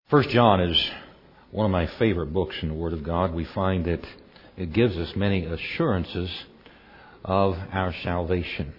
First John is one of my favorite books in the Word of God. We find that it gives us many assurances of our salvation.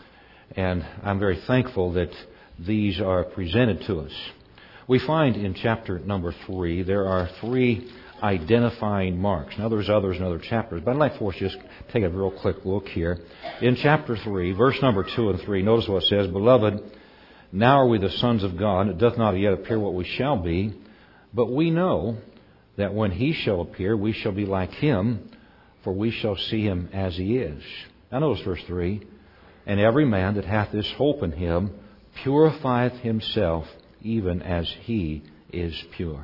And I'm very thankful that these are presented to us. We find in chapter number 3, there are 3 identifying marks. Now there's others in other chapters, but I'd like for us to just take a real quick look here. In chapter 3, verse number 2 and 3, notice what it says, "Beloved, now are we the sons of God. It doth not yet appear what we shall be, but we know that when He shall appear, we shall be like Him, for we shall see Him as He is." Now notice verse 3, "And every man that hath this hope in Him purifieth himself, even as He is pure."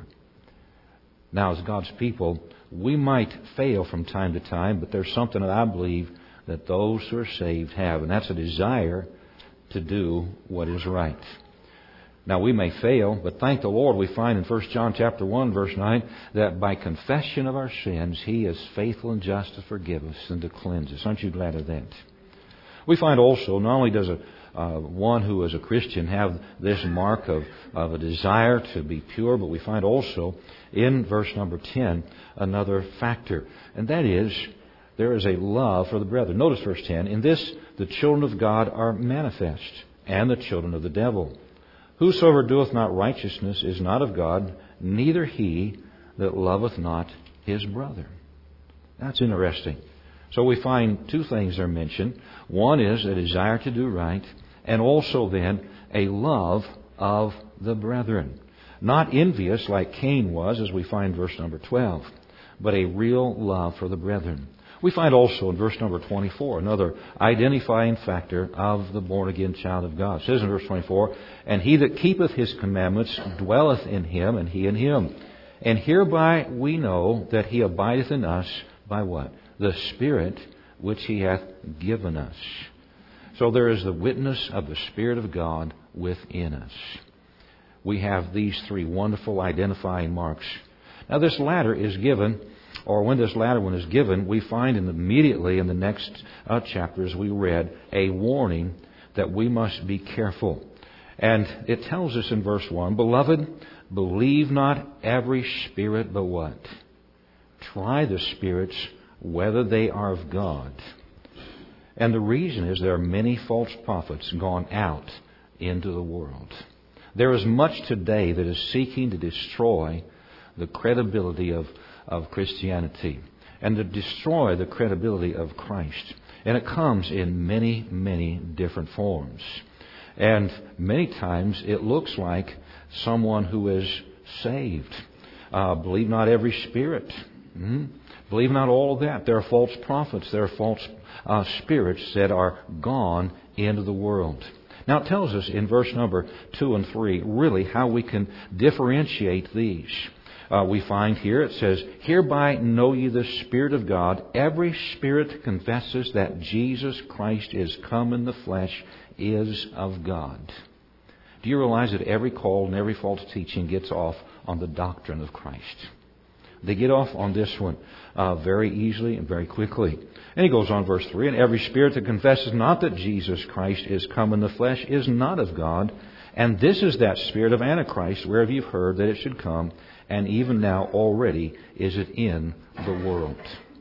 Now, as God's people, we might fail from time to time, but there's something that I believe that those who are saved have, and that's a desire to do what is right. Now, we may fail, but thank the Lord, we find in 1 John chapter 1, verse 9, that by confession of our sins, He is faithful and just to forgive us and to cleanse us. Aren't you glad of that? We find also, not only does one who is a Christian have this mark of a desire to be pure, but we find also in verse number 10 another factor, and that is there is a love for the brethren. Notice verse 10, "In this the children of God are manifest, and the children of the devil. Whosoever doeth not righteousness is not of God, neither he that loveth not his brother." That's interesting. So we find 2 things are mentioned. One is a desire to do right, and also then a love of the brethren. Not envious like Cain was, as we find in verse number 12, but a real love for the brethren. We find also in verse number 24 another identifying factor of the born-again child of God. It says in verse 24, "And he that keepeth His commandments dwelleth in Him, and He in him. And hereby we know that He abideth in us by" what? "The Spirit which He hath given us." So there is the witness of the Spirit of God within us. We have these 3 wonderful identifying marks. Now this latter is given, or when this latter one is given, we find immediately in the next chapters we read a warning that we must be careful. And it tells us in verse 1, "Beloved, believe not every spirit, but" what? "Try the spirits, whether they are of God." And the reason is there are many false prophets gone out into the world. There is much today that is seeking to destroy the credibility of Christianity and to destroy the credibility of Christ. And it comes in many, many different forms. And many times it looks like someone who is saved. Believe not every spirit. Believe not all of that. There are false prophets. There are false spirits that are gone into the world. Now it tells us in verse number 2 and 3 really how we can differentiate these. We find here it says, "Hereby know ye the Spirit of God. Every spirit that confesses that Jesus Christ is come in the flesh is of God." Do you realize that every call and every false teaching gets off on the doctrine of Christ? They get off on this one very easily and very quickly. And he goes on, verse 3, "And every spirit that confesses not that Jesus Christ is come in the flesh is not of God. And this is that spirit of Antichrist, whereof you've heard that it should come, and even now already is it in the world."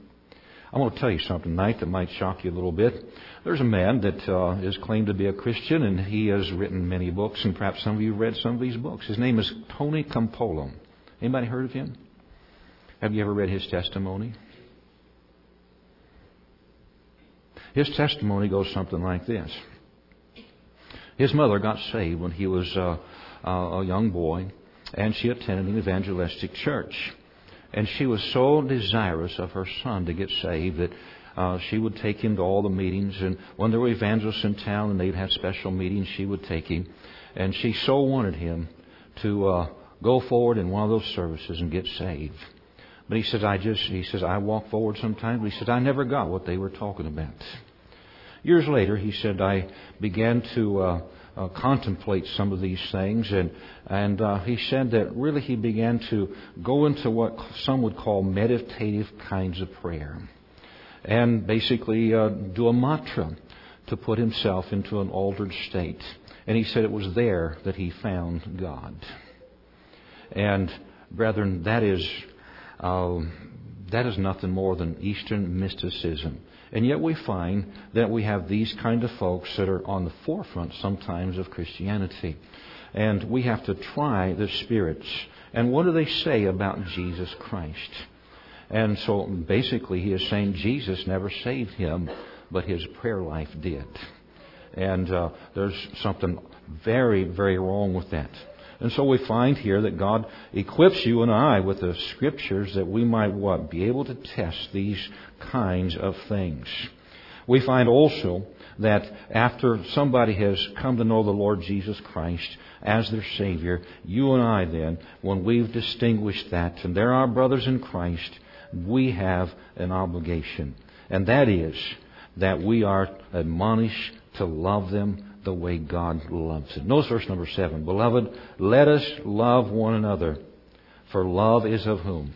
I want to tell you something tonight that might shock you a little bit. There's a man that is claimed to be a Christian, and he has written many books, and perhaps some of you have read some of these books. His name is Tony Campolo. Anybody heard of him? Have you ever read his testimony? His testimony goes something like this. His mother got saved when he was a young boy, and she attended an evangelistic church. And she was so desirous of her son to get saved that she would take him to all the meetings. And when there were evangelists in town and they'd have special meetings, she would take him. And she so wanted him to go forward in one of those services and get saved. But he says, I walk forward sometimes. But he said, I never got what they were talking about. Years later, he said, I began to contemplate some of these things. And he said that really he began to go into what some would call meditative kinds of prayer. And basically do a mantra to put himself into an altered state. And he said it was there that he found God. And brethren, that is nothing more than Eastern mysticism. And yet we find that we have these kind of folks that are on the forefront sometimes of Christianity. And we have to try the spirits. And what do they say about Jesus Christ? And so basically he is saying Jesus never saved him, but his prayer life did. And there's something very, very wrong with that. And so we find here that God equips you and I with the Scriptures that we might be able to test these kinds of things. We find also that after somebody has come to know the Lord Jesus Christ as their Savior, you and I then, when we've distinguished that, and they're our brothers in Christ, we have an obligation. And that is that we are admonished to love them the way God loves them. Notice verse number 7. Beloved, let us love one another, for love is of whom?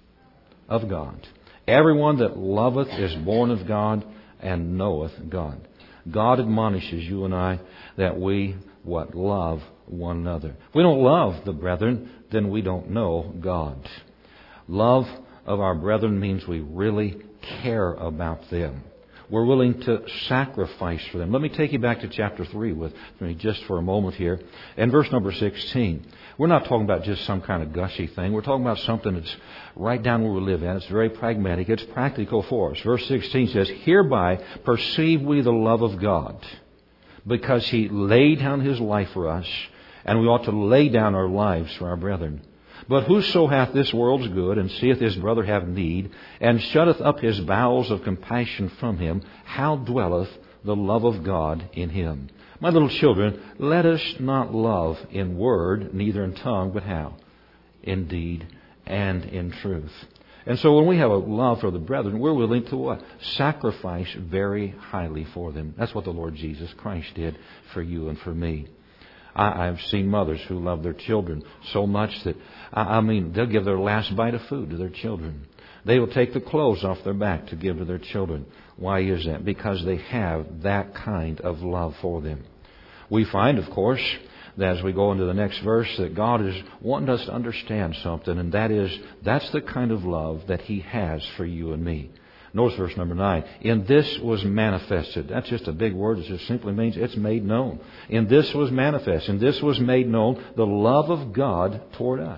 Of God. Everyone that loveth is born of God and knoweth God. God admonishes you and I that we love one another. If we don't love the brethren, then we don't know God. Love of our brethren means we really care about them. We're willing to sacrifice for them. Let me take you back to chapter 3 with me just for a moment here. And verse number 16. We're not talking about just some kind of gushy thing. We're talking about something that's right down where we live at. It's very pragmatic. It's practical for us. Verse 16 says, Hereby perceive we the love of God, because He laid down His life for us, and we ought to lay down our lives for our brethren. But whoso hath this world's good, and seeth his brother have need, and shutteth up his bowels of compassion from him, how dwelleth the love of God in him? My little children, let us not love in word, neither in tongue, but how? In deed and in truth. And so when we have a love for the brethren, we're willing to sacrifice very highly for them. That's what the Lord Jesus Christ did for you and for me. I've seen mothers who love their children so much that, they'll give their last bite of food to their children. They will take the clothes off their back to give to their children. Why is that? Because they have that kind of love for them. We find, of course, that as we go into the next verse, that God is wanting us to understand something, and that is, that's the kind of love that He has for you and me. Notice verse number 9. In this was manifested. That's just a big word. It just simply means it's made known. In this was manifest. In this was made known the love of God toward us.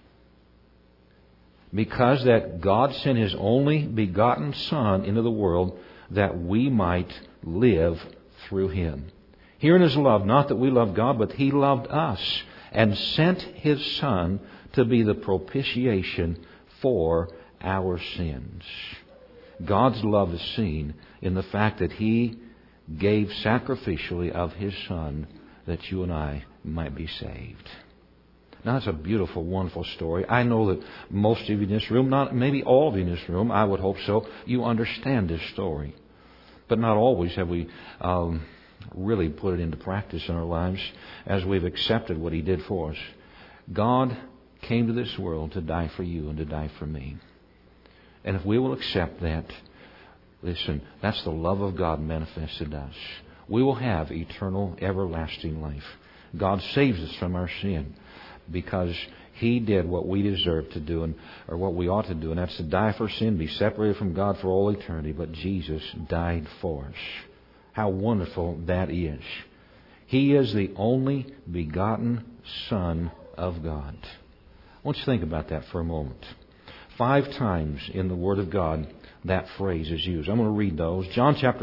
Because that God sent His only begotten Son into the world that we might live through Him. Herein is love, not that we love God, but He loved us and sent His Son to be the propitiation for our sins. God's love is seen in the fact that He gave sacrificially of His Son that you and I might be saved. Now, that's a beautiful, wonderful story. I know that most of you in this room, not maybe all of you in this room, I would hope so, you understand this story. But not always have we really put it into practice in our lives as we've accepted what He did for us. God came to this world to die for you and to die for me. And if we will accept that, listen, that's the love of God manifested in us. We will have eternal, everlasting life. God saves us from our sin because He did what we deserve to do, or what we ought to do, and that's to die for sin, be separated from God for all eternity. But Jesus died for us. How wonderful that is. He is the only begotten Son of God. I want you to think about that for a moment. 5 times in the Word of God that phrase is used. I'm going to read those. John chapter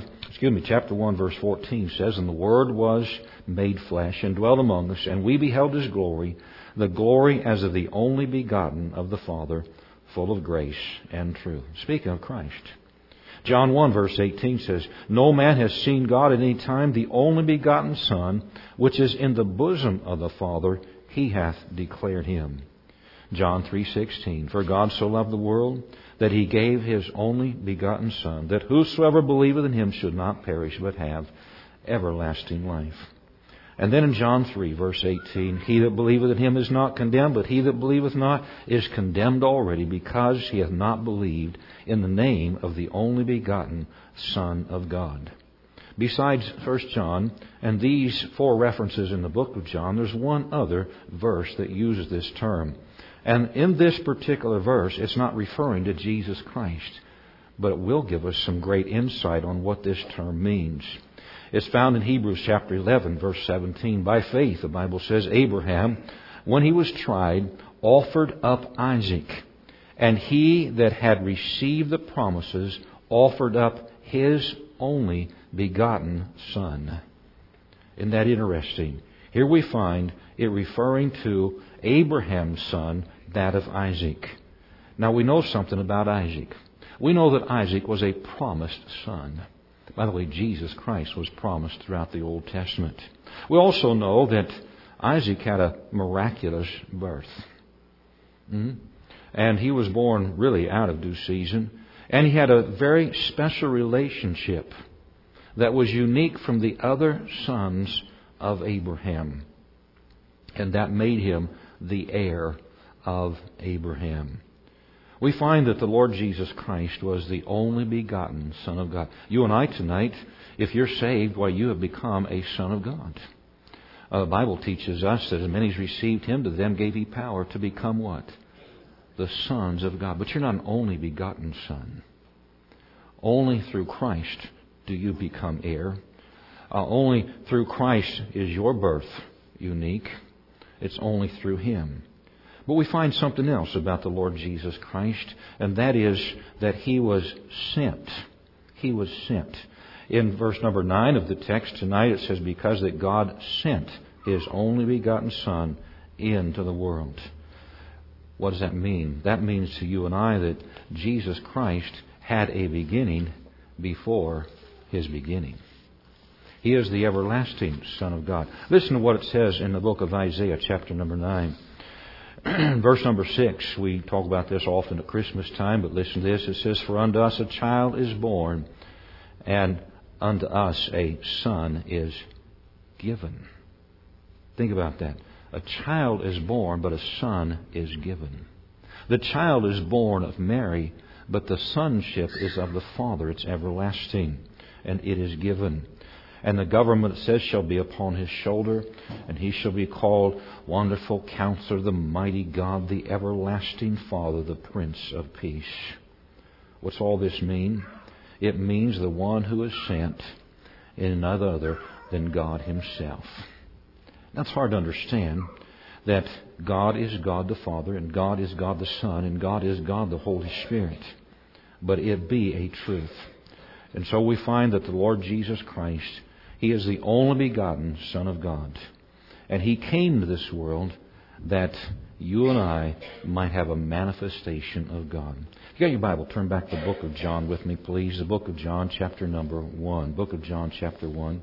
1 verse 14 says, And the Word was made flesh and dwelt among us, and we beheld His glory, the glory as of the only begotten of the Father, full of grace and truth. Speaking of Christ. John 1 verse 18 says, No man has seen God at any time, the only begotten Son, which is in the bosom of the Father, He hath declared Him. John 3:16, For God so loved the world that He gave His only begotten Son, that whosoever believeth in Him should not perish, but have everlasting life. And then in John 3 verse 18, He that believeth in Him is not condemned, but he that believeth not is condemned already, because he hath not believed in the name of the only begotten Son of God. Besides 1 John and these 4 references in the book of John, there's one other verse that uses this term. And in this particular verse, it's not referring to Jesus Christ, but it will give us some great insight on what this term means. It's found in Hebrews chapter 11, verse 17. By faith, the Bible says, Abraham, when he was tried, offered up Isaac. And he that had received the promises offered up his only begotten Son. Isn't that interesting? Here we find it referring to Abraham's son, that of Isaac. Now we know something about Isaac. We know that Isaac was a promised son. By the way, Jesus Christ was promised throughout the Old Testament. We also know that Isaac had a miraculous birth. And he was born really out of due season. And he had a very special relationship that was unique from the other sons of Abraham. And that made him the heir of Abraham. We find that the Lord Jesus Christ was the only begotten Son of God. You and I tonight, if you're saved, why, you have become a son of God. The Bible teaches us that as many as received Him, to them gave He power to become what? The sons of God. But you're not an only begotten son. Only through Christ do you become heir. Only through Christ is your birth unique. It's only through Him. But we find something else about the Lord Jesus Christ, and that is that He was sent. He was sent. In verse number 9 of the text tonight, it says, because that God sent His only begotten Son into the world. What does that mean? That means to you and I that Jesus Christ had a beginning before His beginning. He is the everlasting Son of God. Listen to what it says in the book of Isaiah, chapter number 9. Verse number 6, we talk about this often at Christmas time, but listen to this. It says, for unto us a child is born, and unto us a son is given. Think about that. A child is born, but a son is given. The child is born of Mary, but the sonship is of the Father. It's everlasting, and it is given. And the government, it says, shall be upon His shoulder, and He shall be called Wonderful Counselor, the Mighty God, the Everlasting Father, the Prince of Peace. What's all this mean? It means the one who is sent in none other than God Himself. That's hard to understand, that God is God the Father, and God is God the Son, and God is God the Holy Spirit. But it be a truth. And so we find that the Lord Jesus Christ, He is the only begotten Son of God. And He came to this world that you and I might have a manifestation of God. If you got your Bible, turn back to the book of John with me, please. The book of John, chapter number 1. Book of John, chapter 1.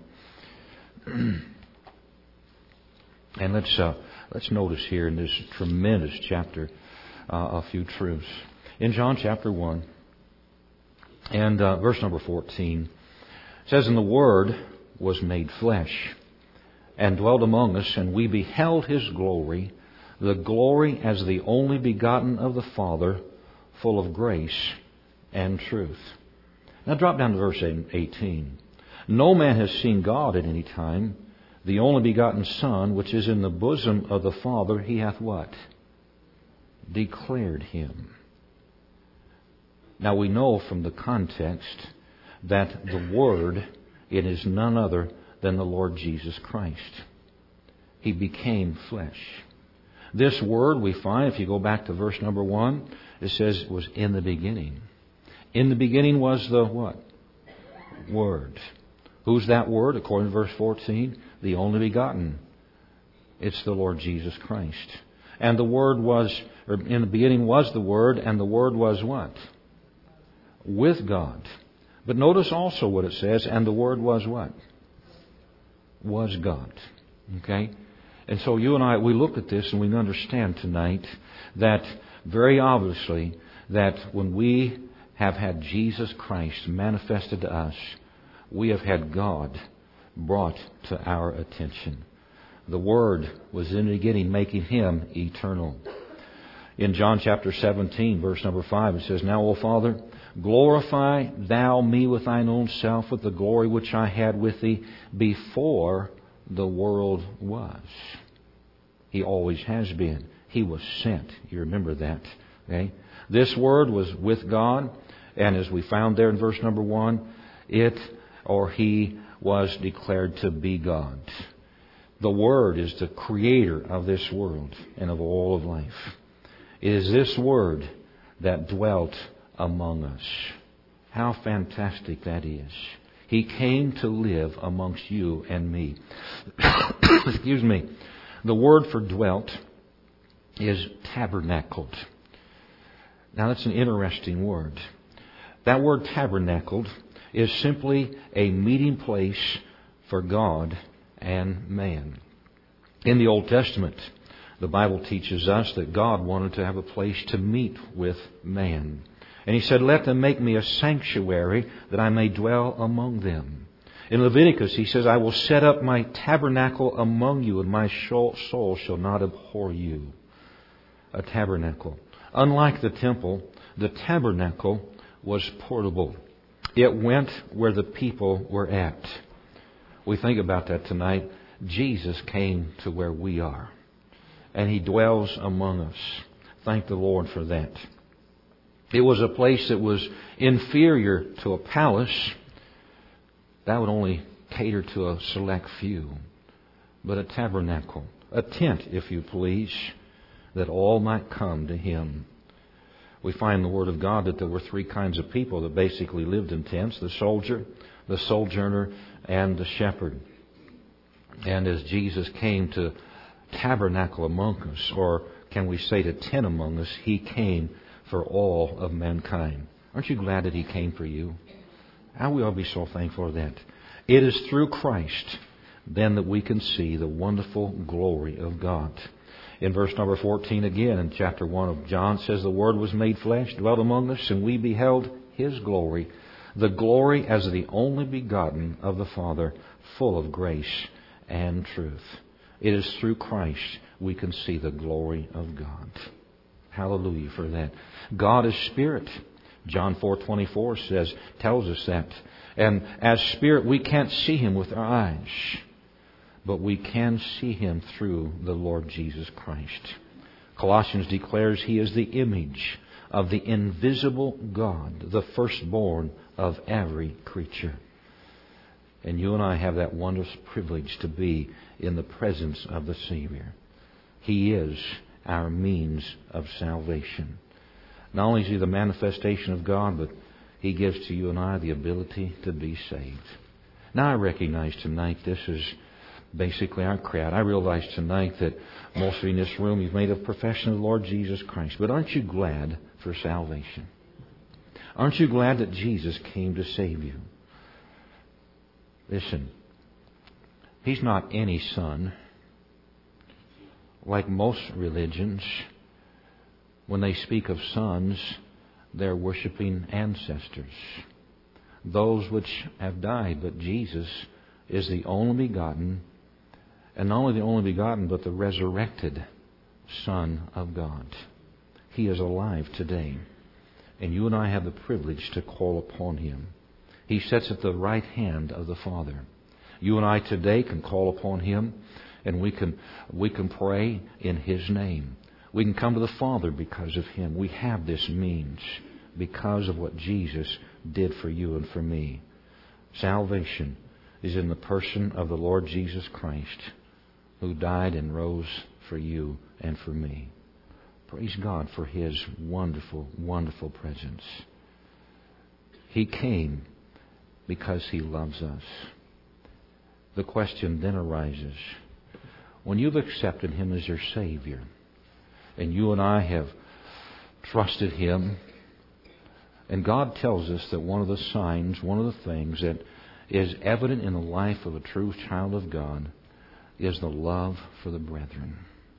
And let's notice here in this tremendous chapter a few truths. In John chapter 1 and verse number 14, it says, and the Word was made flesh and dwelt among us, and we beheld His glory, the glory as the only begotten of the Father, full of grace and truth. Now drop down to verse 18. No man has seen God at any time. The only begotten Son, which is in the bosom of the Father, He hath what? Declared Him. Now we know from the context that the Word, it is none other than the Lord Jesus Christ. He became flesh. This Word we find, if you go back to verse number 1, it says it was in the beginning. In the beginning was the what? Word. Who's that Word? According to verse 14, the only begotten. It's the Lord Jesus Christ. And the Word was, or in the beginning was the Word, and the Word was what? With God. But notice also what it says, and the Word was what? Was God. Okay? And so you and I, we look at this and we understand tonight that very obviously that when we have had Jesus Christ manifested to us, we have had God brought to our attention. The Word was in the beginning, making Him eternal. In John chapter 17, verse number 5, it says, now, O Father, glorify thou me with thine own self, with the glory which I had with thee before the world was. He always has been. He was sent. You remember that. Okay? This Word was with God, and as we found there in verse number 1, He was declared to be God. The Word is the creator of this world and of all of life. It is this Word that dwelt among us. How fantastic that is. He came to live amongst you and me. Excuse me. The word for dwelt is tabernacled. Now that's an interesting word. That word tabernacled is simply a meeting place for God and man. In the Old Testament, the Bible teaches us that God wanted to have a place to meet with man. And He said, let them make me a sanctuary that I may dwell among them. In Leviticus, He says, I will set up my tabernacle among you, and my soul shall not abhor you. A tabernacle. Unlike the temple, the tabernacle was portable. It went where the people were at. We think about that tonight. Jesus came to where we are, and He dwells among us. Thank the Lord for that. It was a place that was inferior to a palace. That would only cater to a select few. But a tabernacle, a tent, if you please, that all might come to Him. We find in the Word of God that there were 3 kinds of people that basically lived in tents: the soldier, the sojourner, and the shepherd. And as Jesus came to tabernacle among us, or can we say to tent among us, He came for all of mankind. Aren't you glad that He came for you? How we ought to be so thankful for that. It is through Christ then that we can see the wonderful glory of God. In verse number 14 again, in chapter 1 of John, it says, the Word was made flesh, dwelt among us, and we beheld His glory, the glory as of the only begotten of the Father, full of grace and truth. It is through Christ we can see the glory of God. Hallelujah for that. God is Spirit. John 4:24 tells us that. And as Spirit, we can't see Him with our eyes, but we can see Him through the Lord Jesus Christ. Colossians declares He is the image of the invisible God, the firstborn of every creature. And you and I have that wondrous privilege to be in the presence of the Savior. He is our means of salvation. Not only is He the manifestation of God, but He gives to you and I the ability to be saved. Now I recognize tonight this is basically our crowd. I realize tonight that most of you in this room, you've made a profession of the Lord Jesus Christ. But aren't you glad for salvation? Aren't you glad that Jesus came to save you? Listen, He's not any son. Like most religions, when they speak of sons, they're worshiping ancestors, those which have died. But Jesus is the only begotten, and not only the only begotten, but the resurrected Son of God. He is alive today, and you and I have the privilege to call upon Him. He sits at the right hand of the Father. You and I today can call upon Him, and we can pray in His name. We can come to the Father because of Him. We have this means because of what Jesus did for you and for me. Salvation is in the person of the Lord Jesus Christ, who died and rose for you and for me. Praise God for His wonderful, wonderful presence. He came because He loves us. The question then arises, when you've accepted Him as your Savior, and you and I have trusted Him, and God tells us that one of the signs, one of the things that is evident in the life of a true child of God is the love for the brethren.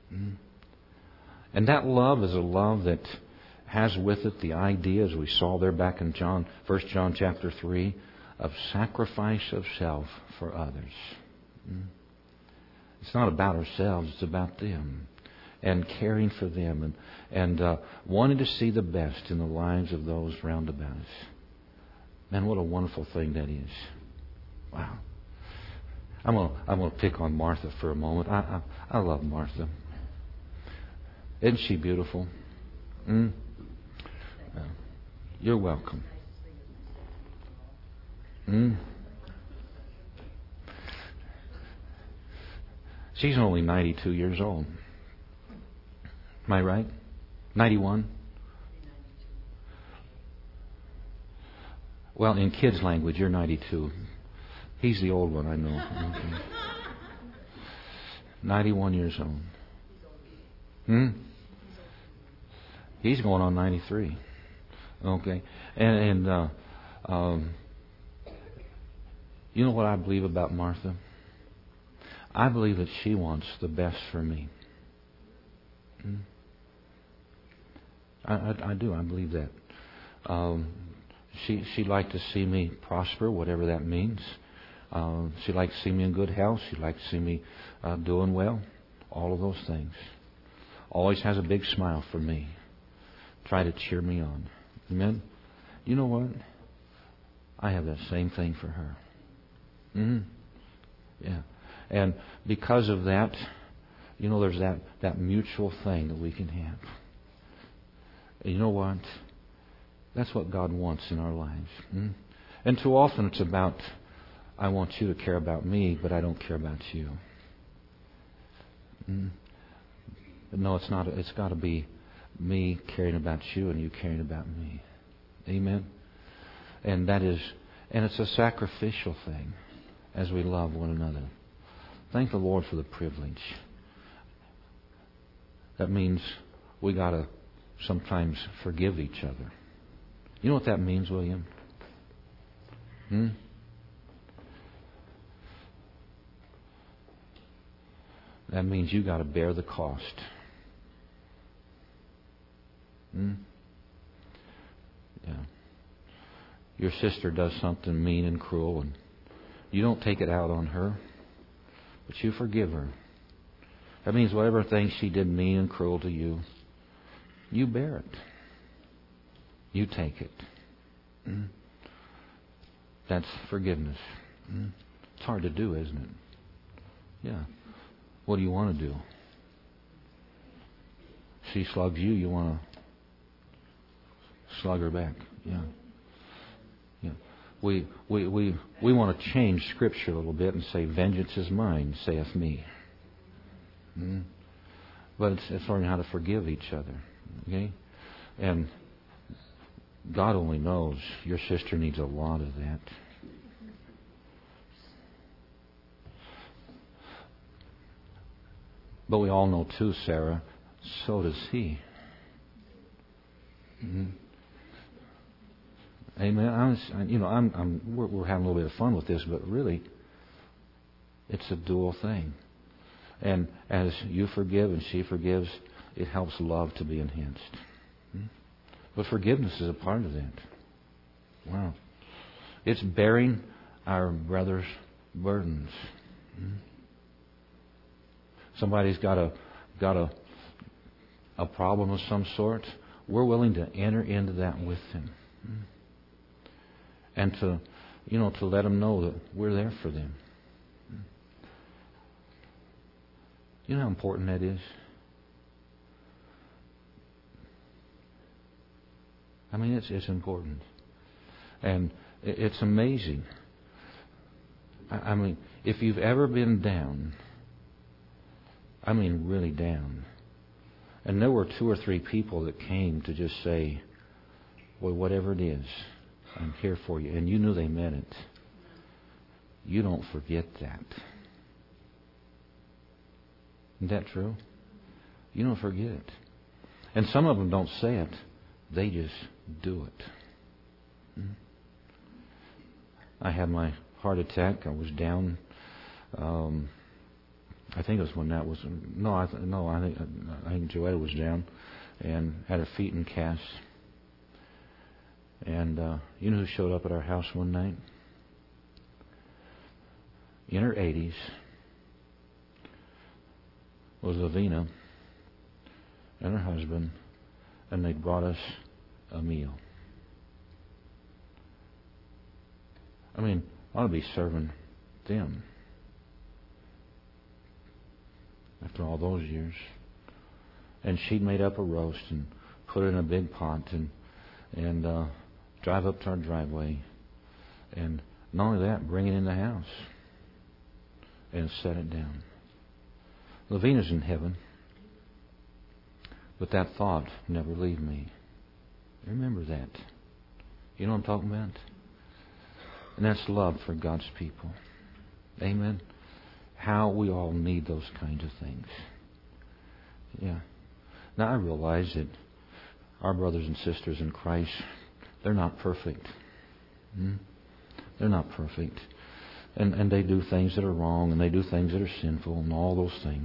And that love is a love that has with it the idea, as we saw there back in 1 John chapter 3, of sacrifice of self for others. It's not about ourselves, it's about them. and caring for them and wanting to see the best in the lives of those round about us. Man, what a wonderful thing that is. Wow. I'm gonna pick on Martha for a moment. I love Martha. Isn't she beautiful? You're welcome. She's only 92 years old. Am I right? 91? Well, in kids' language, you're 92. He's the old one, I know. Okay. 91 years old. He's going on 93. Okay. And you know what I believe about Martha? I believe that she wants the best for me. I do. I believe that. She'd like to see me prosper, whatever that means. She'd like to see me in good health. She'd like to see me doing well. All of those things. Always has a big smile for me. Try to cheer me on. Amen? You know what? I have that same thing for her. Yeah. And because of that, you know, there's that mutual thing that we can have. And you know what? That's what God wants in our lives. And too often it's about, I want you to care about me, but I don't care about you. But no, it's not. It's got to be me caring about you and you caring about me. Amen? And it's a sacrificial thing as we love one another. Thank the Lord for the privilege. That means we got to sometimes forgive each other. You know what that means, William? That means you got to bear the cost. Yeah. Your sister does something mean and cruel, and you don't take it out on her, but you forgive her. That means whatever thing she did mean and cruel to you, you bear it. You take it. That's forgiveness. It's hard to do, isn't it? Yeah. What do you want to do? She slugs you, you want to slug her back. Yeah. Yeah. We want to change Scripture a little bit and say, vengeance is mine, saith me. But it's learning how to forgive each other. Okay? And God only knows your sister needs a lot of that. But we all know too, Sarah, so does he. Amen. We're having a little bit of fun with this, but really, it's a dual thing. And as you forgive and she forgives, it helps love to be enhanced. But forgiveness is a part of that. Wow. It's bearing our brother's burdens. Somebody's got a problem of some sort. We're willing to enter into that with them. And to let them know that we're there for them. You know how important that is? I mean, it's important. And it's amazing. I mean, if you've ever been down, I mean really down, and there were 2 or 3 people that came to just say, well, whatever it is, I'm here for you. And you knew they meant it. You don't forget that. Isn't that true? You don't forget it. And some of them don't say it. They just do it. I had my heart attack. I was down. I think it was when that was... I think Joetta was down and had her feet in casts. And you know who showed up at our house one night? In her 80s was Lavina. and her husband, and they brought us a meal. I mean, I ought to be serving them after all those years. And she'd made up a roast and put it in a big pot and drive up to our driveway. And not only that, bring it in the house and set it down. Lavina's in heaven, but that thought never leave me. Remember that. You know what I'm talking about? And that's love for God's people. Amen. How we all need those kinds of things. Yeah. Now I realize that our brothers and sisters in Christ, they're not perfect. They're not perfect. And they do things that are wrong, and they do things that are sinful, and all those things.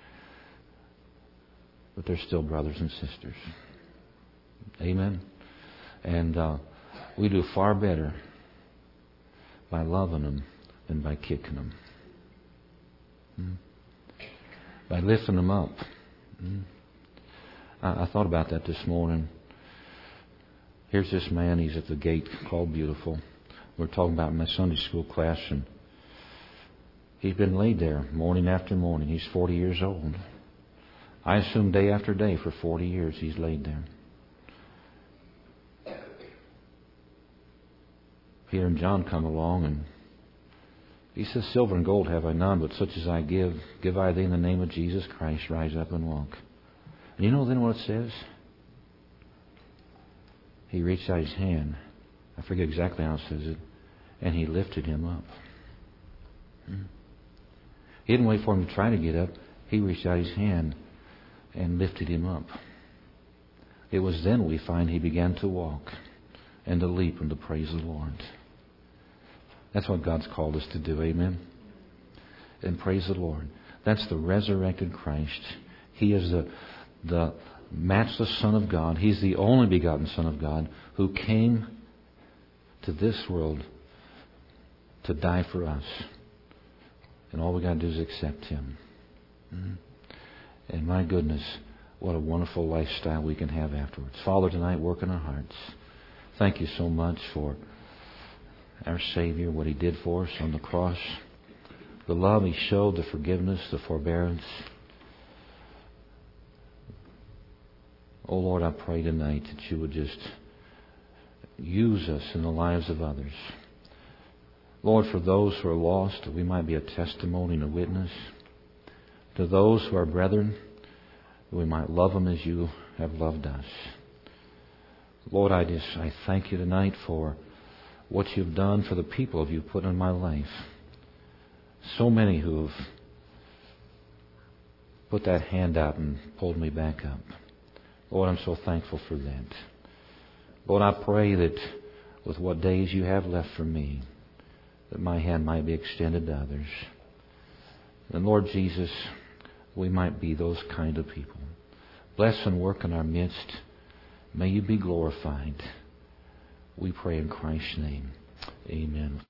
But they're still brothers and sisters. Amen. And we do far better by loving them than by kicking them. By lifting them up. I thought about that this morning. Here's this man, he's at the gate called Beautiful. We're talking about in my Sunday school class, and he's been laid there morning after morning. He's 40 years old. I assume day after day for 40 years he's laid there. Peter and John come along, and he says, "Silver and gold have I none, but such as I give I thee in the name of Jesus Christ. Rise up and walk." And you know then what it says? He reached out his hand. I forget exactly how it says it. And he lifted him up. He didn't wait for him to try to get up. He reached out his hand and lifted him up. It was then we find he began to walk and to leap and to praise the Lord. That's what God's called us to do. Amen. And praise the Lord. That's the resurrected Christ. He is the matchless Son of God. He's the only begotten Son of God who came to this world to die for us. And all we got to do is accept Him. And my goodness, what a wonderful lifestyle we can have afterwards. Father, tonight work in our hearts. Thank you so much for our Savior, what He did for us on the cross. The love He showed, the forgiveness, the forbearance. Oh Lord, I pray tonight that You would just use us in the lives of others. Lord, for those who are lost, that we might be a testimony and a witness. To those who are brethren, that we might love them as You have loved us. Lord, I thank You tonight for what You've done for the people You've put in my life. So many who have put that hand out and pulled me back up. Lord, I'm so thankful for that. Lord, I pray that with what days You have left for me, that my hand might be extended to others. And Lord Jesus, we might be those kind of people. Bless and work in our midst. May You be glorified. We pray in Christ's name. Amen.